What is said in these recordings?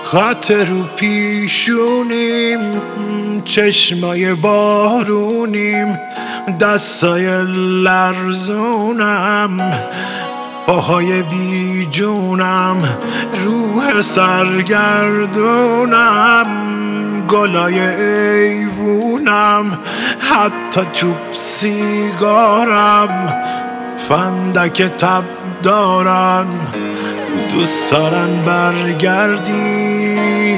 خط رو پیشونیم، چشمای بارونیم، دستای لرزونم، پاهای بی جونم، روح سرگردونم، گلای ایوونم، حتی چوب سیگارم، فندک تب دارن، دوست دارن برگردی.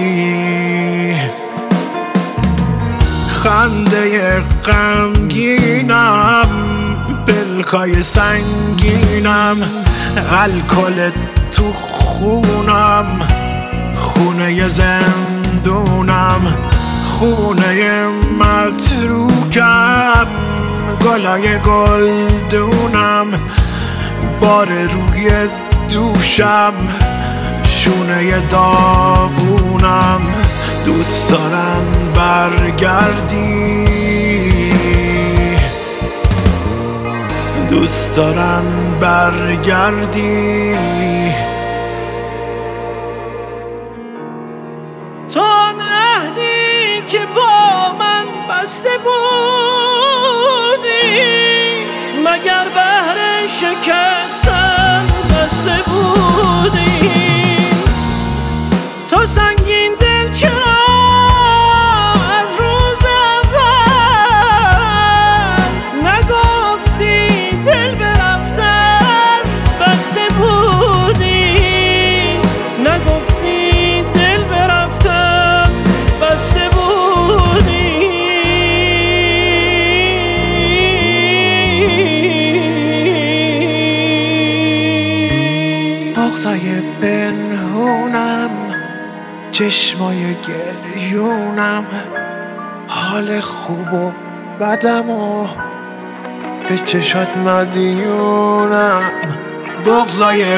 خنده غمگینم، پلکای سنگینم، الکل تو خونم، خونه زندونم، خونه متروکم، گلای گلدونم، بار روی دوشم، شونه داغونم، دوست دارن برگردی، دوست دارن برگردی. تو آن عهدی که با من بسته بودی، مگر بهر شکستن بسته بودی؟ تو سنگین دل چرا از روز اول نگفتی دل به رفتن بسته بودی؟ نگفتی دل به رفتن بسته بودی؟ بغضای پنهونم، چشمای گریونم، حال خوب و بدم و به چشات مدیونم. بغضای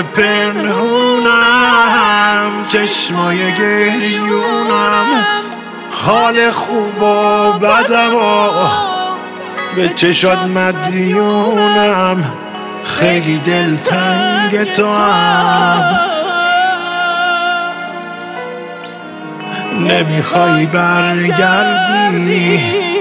پنهونم، چشمای گریونم، حال خوب و بدم و به چشات مدیونم. خیلی دلتنگ تو هم، نمیخوای برگردی.